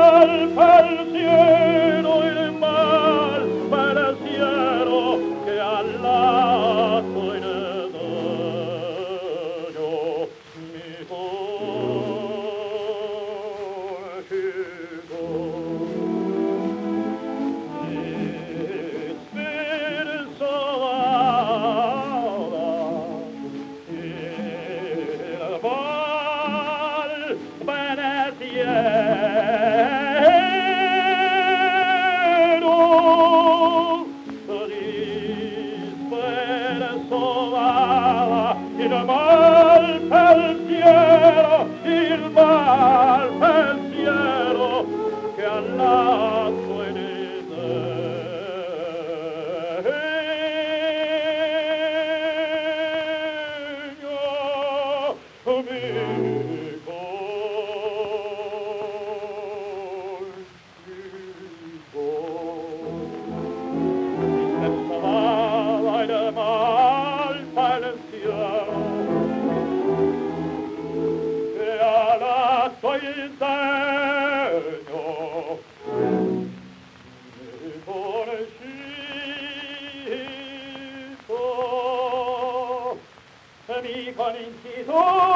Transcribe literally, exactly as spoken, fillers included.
mal pensiero, il mal pensiero che all'atto in edogno mi configò. Il spirito va, il mal pensiero dispersava il mal pensiero, il mal pensiero che all'atto in disegno mi dispersava il mal pensiero che all'atto in segno mi conoscito e mi convincito